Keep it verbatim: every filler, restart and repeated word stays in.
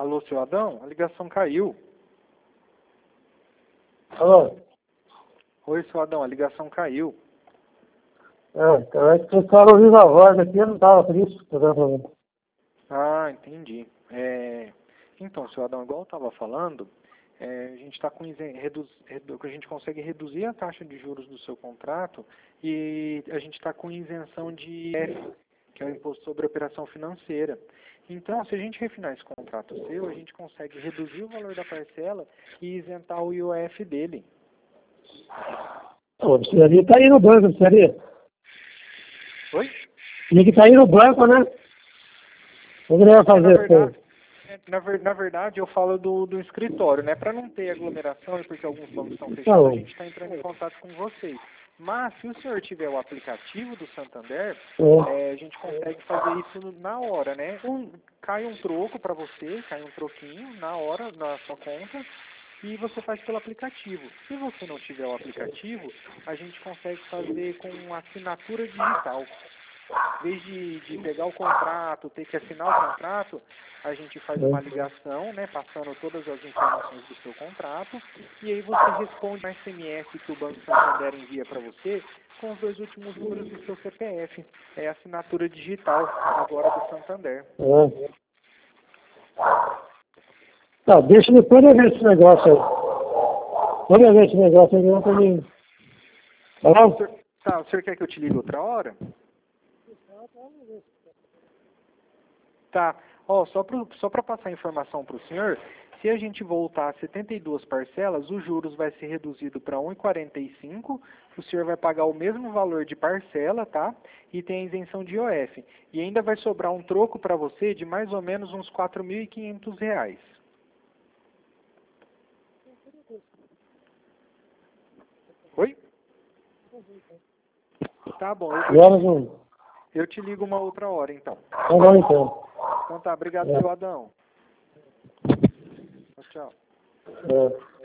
Alô, seu Adão? A ligação caiu. Alô? Oi, seu Adão, a ligação caiu. É, então é que você estava ouvindo a voz aqui, eu não estava por isso. Tá vendo? Ah, entendi. É... Então, seu Adão, igual eu estava falando, é, a gente está com isen- reduz... redu- a gente consegue reduzir a taxa de juros do seu contrato e a gente está com isenção de I F, que é o Imposto sobre Operação Financeira. Então, se a gente refinar esse contrato seu, a gente consegue reduzir o valor da parcela e isentar o I O F dele. Pô, precisaria estar aí no banco, precisaria. Oi? Tinha que estar aí no banco, né? Eu não ia É, na fazer verdade, isso. é, na, ver- na verdade, eu falo do, do escritório, né? Para não ter aglomeração e porque alguns bancos estão fechados, a Então, gente está entrando em contato com vocês. Mas, se o senhor tiver o aplicativo do Santander, é. é, a gente consegue fazer isso no- na hora, né? Um, cai um troco para você, cai um troquinho na hora, na sua conta, e você faz pelo aplicativo. Se você não tiver o aplicativo, a gente consegue fazer com assinatura digital. Em vez de, de pegar o contrato, ter que assinar o contrato, a gente faz uma ligação, né, passando todas as informações do seu contrato, e aí você responde um S M S que o Banco Santander envia para você com os dois últimos números do seu C P F. É a assinatura digital, agora do Santander. É. Tá, deixa depois eu ver esse negócio aí. Quando eu ver esse negócio aí, não pra mim. Tá O bom? senhor, tá, o senhor quer que eu te ligue outra hora? Tá. Ó, só para só para passar a informação para o senhor, se a gente voltar a setenta e duas parcelas, os juros vai ser reduzido para um vírgula quarenta e cinco, o senhor vai pagar o mesmo valor de parcela, tá? E tem a isenção de I O F. E ainda vai sobrar um troco para você de mais ou menos uns quatro mil e quinhentos reais. Oi? Tá bom, eu, eu, Agora te, não. eu te ligo uma outra hora, então. Tá bom então. Então tá, obrigado, É. seu Adão. Tchau, tchau. É.